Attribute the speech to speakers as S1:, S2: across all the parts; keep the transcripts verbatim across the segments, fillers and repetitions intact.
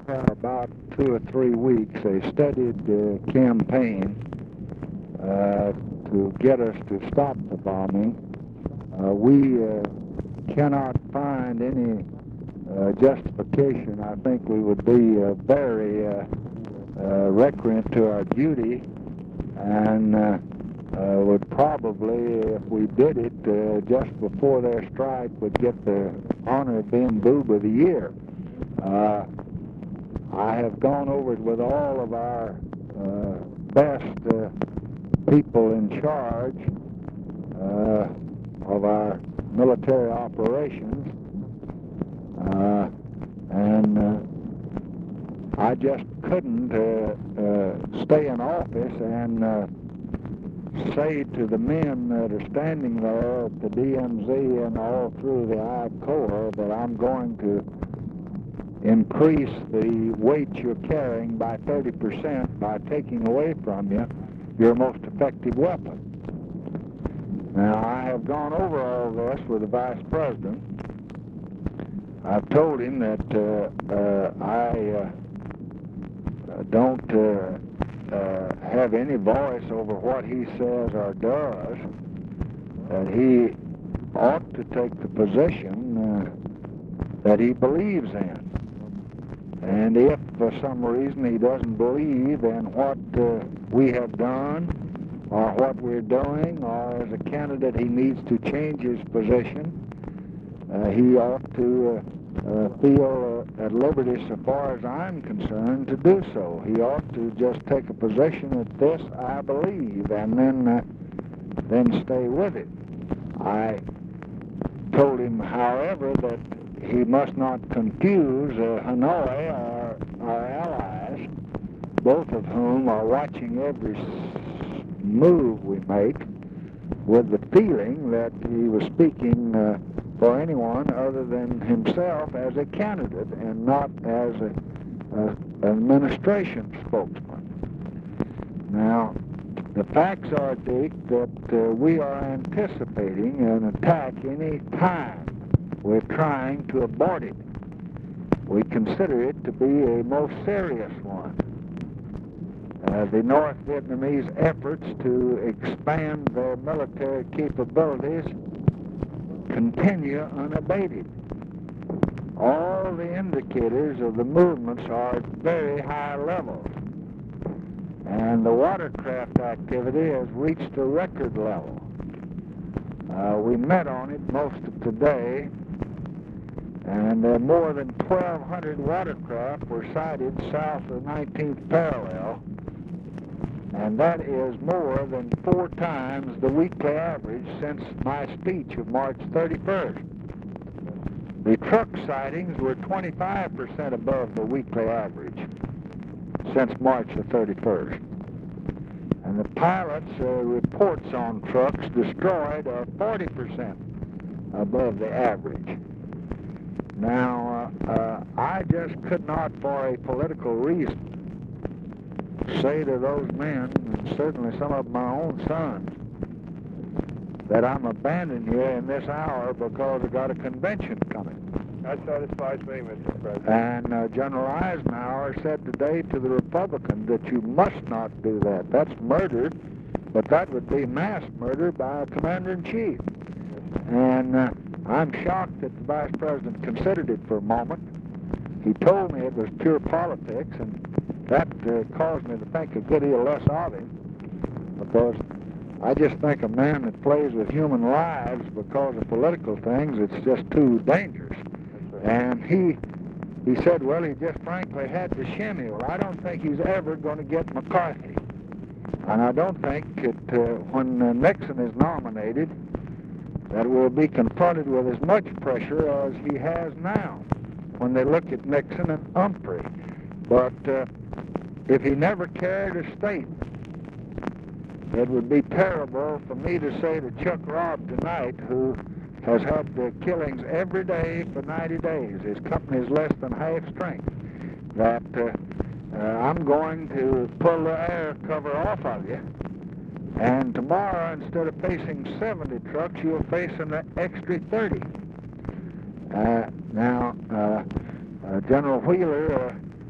S1: for about two or three weeks a studied uh, campaign uh, to get us to stop the bombing. Uh, we uh, cannot find any uh, justification. I think we would be uh, very uh, uh, recreant to our duty, and uh, uh, would probably, if we did it uh, just before their strike, would get the honor of being Boob of the Year. Uh, I have gone over it with all of our uh, best uh, people in charge uh, of our military operations, uh, and uh, I just couldn't uh, uh, stay in office and uh, say to the men that are standing there at the D M Z and all through the I Corps that I'm going to increase the weight you're carrying by thirty percent by taking away from you your most effective weapon. Now, I have gone over all this with the Vice President. I've told him that uh, uh, I uh, don't uh, uh, have any voice over what he says or does, that he ought to take the position uh, that he believes in. And if for some reason he doesn't believe in what uh, we have done or what we're doing, or as a candidate he needs to change his position, uh, he ought to uh, uh, feel uh, at liberty, so far as I'm concerned, to do so. He ought to just take a position that this I believe, and then, uh, then stay with it. I told him, however, that he must not confuse uh, Hanoi, our, our allies, both of whom are watching every move we make, with the feeling that he was speaking uh, for anyone other than himself as a candidate and not as a, a, an administration spokesman. Now, the facts are, Dick, that uh, we are anticipating an attack any time. We're trying to abort it. We consider it to be a most serious one. Uh, the North Vietnamese efforts to expand their military capabilities continue unabated. All the indicators of the movements are at very high levels, and the watercraft activity has reached a record level. Uh, we met on it most of today, and uh, more than twelve hundred watercraft were sighted south of the nineteenth parallel, and that is more than four times the weekly average since my speech of March thirty-first. The truck sightings were twenty-five percent above the weekly average since March the thirty-first. And the pilots' uh, reports on trucks destroyed are forty percent above the average. Now, uh, uh, I just could not, for a political reason, say to those men, and certainly some of my own sons, that I'm abandoning you in this hour because I've got a convention coming.
S2: That satisfies me, Mister President.
S1: And uh, General Eisenhower said today to the Republicans that you must not do that. That's murder, but that would be mass murder by a commander-in-chief. And uh, I'm shocked that the Vice President considered it for a moment. He told me it was pure politics, and that uh, caused me to think a good deal less of him, because I just think a man that plays with human lives because of political things, it's just too dangerous. And he he said, well, he just frankly had to shimmy. Well, I don't think he's ever going to get McCarthy. And I don't think that uh, when uh, Nixon is nominated, that we'll be confronted with as much pressure as he has now when they look at Nixon and Humphrey. But uh, if he never carried a state, it would be terrible for me to say to Chuck Robb tonight, who has had the killings every day for ninety days, his company is less than half strength, that uh, uh, I'm going to pull the air cover off of you, and tomorrow, instead of facing seventy trucks, you'll face an extra thirty. Uh, now, uh, uh, General Wheeler uh,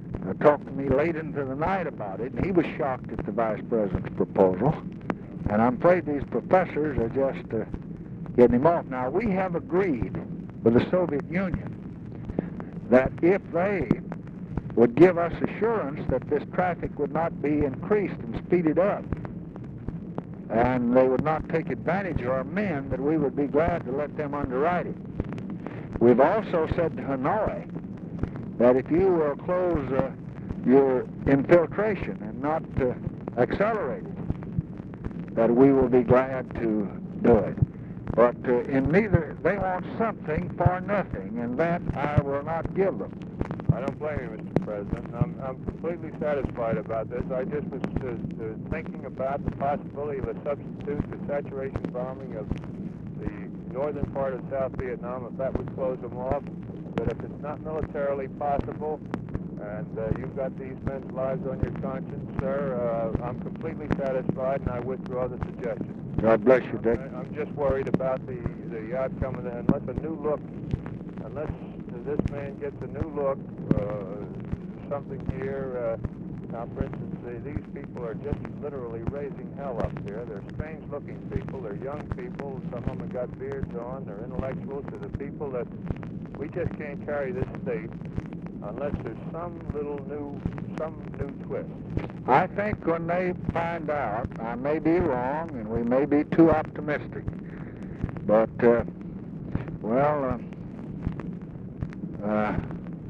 S1: uh, talked to me late into the night about it, and he was shocked at the Vice President's proposal. And I'm afraid these professors are just uh, getting him off. Now, we have agreed with the Soviet Union that if they would give us assurance that this traffic would not be increased and speeded up, and they would not take advantage of our men, that we would be glad to let them underwrite it. We've also said to Hanoi that if you will close uh, your infiltration and not uh, accelerate it, that we will be glad to do it. But uh, in neither, they want something for nothing, and that I will not give them.
S2: I don't blame you, Mister President. I'm, I'm completely satisfied about this. I just was uh, uh, thinking about the possibility of a substitute to saturation bombing of the northern part of South Vietnam, if that would close them off. But if it's not militarily possible, and uh, you've got these men's lives on your conscience, sir, uh, I'm completely satisfied, and I withdraw the suggestion.
S1: God bless you, Dick.
S2: I, I'm just worried about the, the outcome of that. Unless a new look, unless this man gets a new look, uh, something here. Uh, now, for instance, the, these people are just literally raising hell up here. They're strange-looking people. They're young people. Some of them have got beards on. They're intellectuals. They're the people that we just can't carry this state unless there's some little new, some new twist.
S1: I think when they find out, I may be wrong, and we may be too optimistic, but, uh, well, uh, uh,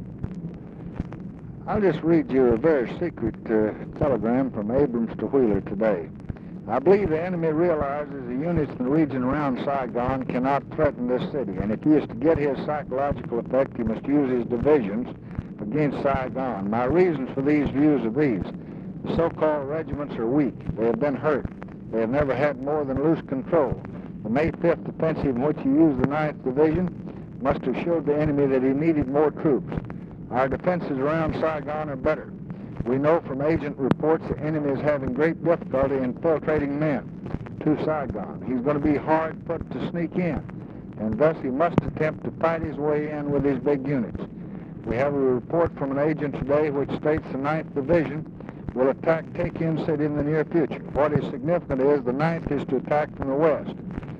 S1: I'll just read you a very secret uh, telegram from Abrams to Wheeler today. I believe the enemy realizes the units in the region around Saigon cannot threaten this city, and if he is to get his psychological effect, he must use his divisions against Saigon. My reasons for these views are these. The so-called regiments are weak. They have been hurt. They have never had more than loose control. The May fifth offensive in which he used the ninth Division must have showed the enemy that he needed more troops. Our defenses around Saigon are better. We know from agent reports the enemy is having great difficulty infiltrating men to Saigon. He's going to be hard put to sneak in, and thus he must attempt to fight his way in with his big units. We have a report from an agent today which states the ninth Division will attack Takin City in the near future. What is significant is the ninth is to attack from the west.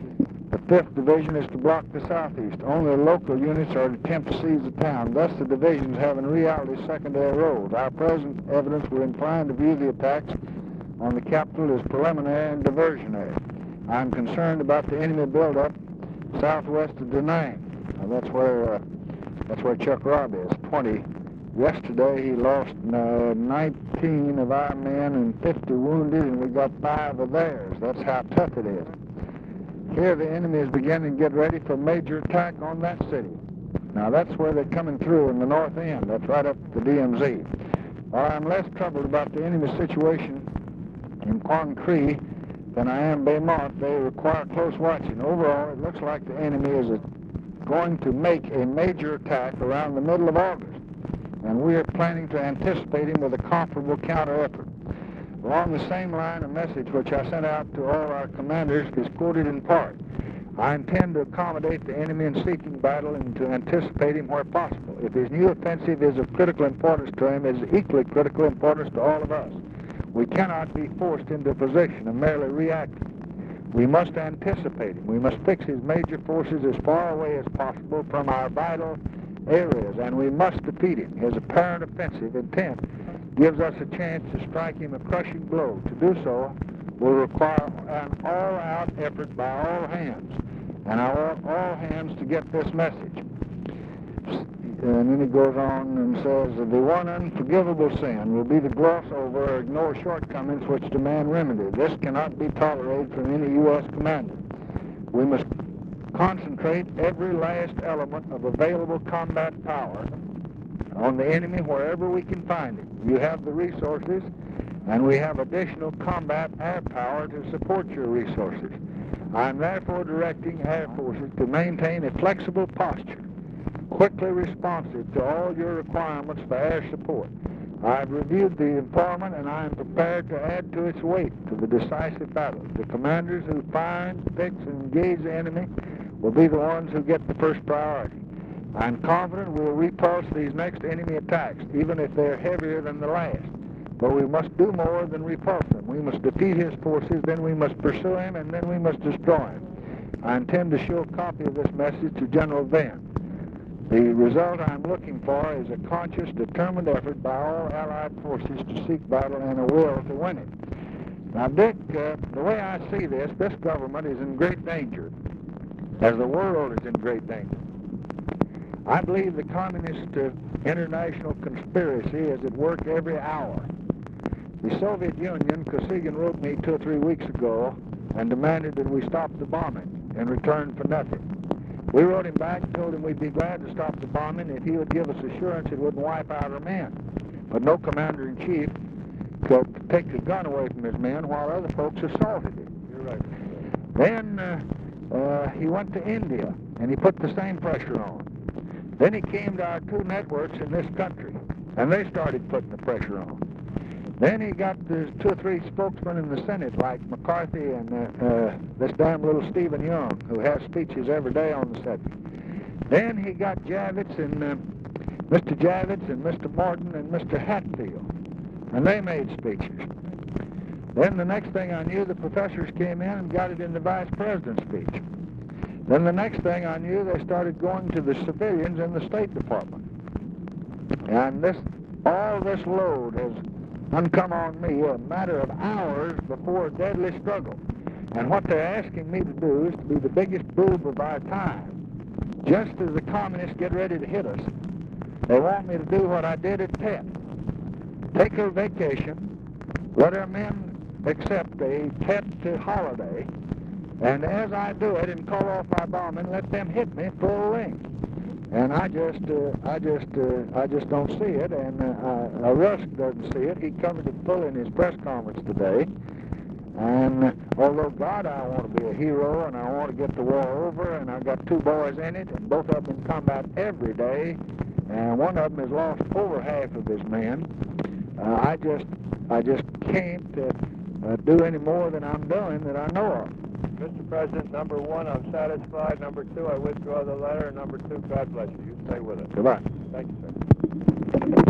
S1: The fifth Division is to block the southeast. Only local units are to attempt to seize the town. Thus the divisions have in reality secondary roles. Our present evidence will incline to view the attacks on the capital as preliminary and diversionary. I'm concerned about the enemy buildup southwest of Da Nang. Now that's where uh, that's where Chuck Robb is. twenty. Yesterday he lost uh, nineteen of our men and fifty wounded, and we got five of theirs. That's how tough it is. Here the enemy is beginning to get ready for a major attack on that city. Now that's where they're coming through in the north end. That's right up the D M Z. While I'm less troubled about the enemy situation in Quang Tri than I am Baymont, they require close watching. Overall, it looks like the enemy is a, going to make a major attack around the middle of August, and we are planning to anticipate him with a comparable counter effort. Along the same line, a message which I sent out to all our commanders is quoted in part. I intend to accommodate the enemy in seeking battle and to anticipate him where possible. If his new offensive is of critical importance to him, it is equally critical importance to all of us. We cannot be forced into a position of merely reacting. We must anticipate him. We must fix his major forces as far away as possible from our vital areas, and we must defeat him. His apparent offensive intent gives us a chance to strike him a crushing blow. To do so will require an all-out effort by all hands, and I want all hands to get this message. And then he goes on and says, the one unforgivable sin will be to gloss over or ignore shortcomings which demand remedy. This cannot be tolerated from any U S commander. We must concentrate every last element of available combat power on the enemy wherever we can find him. You have the resources, and we have additional combat air power to support your resources. I am therefore directing air forces to maintain a flexible posture, quickly responsive to all your requirements for air support. I have reviewed the informant, and I am prepared to add to its weight to the decisive battle. The commanders who find, fix, and engage the enemy will be the ones who get the first priority. I'm confident we'll repulse these next enemy attacks, even if they're heavier than the last. But we must do more than repulse them. We must defeat his forces, then we must pursue him, and then we must destroy him. I intend to show a copy of this message to General Venn. The result I'm looking for is a conscious, determined effort by all Allied forces to seek battle and a will to win it. Now, Dick, uh, the way I see this, this government is in great danger, as the world is in great danger. I believe the communist uh, international conspiracy is at work every hour. The Soviet Union, Kosygin wrote me two or three weeks ago and demanded that we stop the bombing in return for nothing. We wrote him back and told him we'd be glad to stop the bombing if he would give us assurance it wouldn't wipe out our men. But no commander-in-chief could take the gun away from his men while other folks assaulted him.
S2: You're right.
S1: Then uh, uh, he went to India, and he put the same pressure on. Then he came to our two networks in this country, and they started putting the pressure on. Then he got the two or three spokesmen in the Senate, like McCarthy and uh, uh, this damn little Stephen Young, who has speeches every day on the subject. Then he got Javits and uh, Mister Javits and Mister Morton and Mister Hatfield, and they made speeches. Then the next thing I knew, the professors came in and got it in the vice president's speech. Then the next thing I knew, they started going to the civilians in the State Department. And this, all this load has come on me a matter of hours before a deadly struggle. And what they're asking me to do is to be the biggest boob of our time. Just as the communists get ready to hit us, they want me to do what I did at Tet. Take a vacation, let our men accept a Tet holiday, and as I do it and call off our bombing, let them hit me full length. And I just, uh, I just, uh, I just don't see it. And uh, uh, Rusk doesn't see it. He covered it full in his press conference today. And uh, although God, I want to be a hero, and I want to get the war over, and I've got two boys in it, and both of them in combat every day, and one of them has lost over half of his men. Uh, I just, I just can't uh, uh, do any more than I'm doing that I know of.
S2: Mister President, number one, I'm satisfied. Number two, I withdraw the letter. Number two, God bless you. You stay with us.
S1: Goodbye.
S2: Thank you, sir.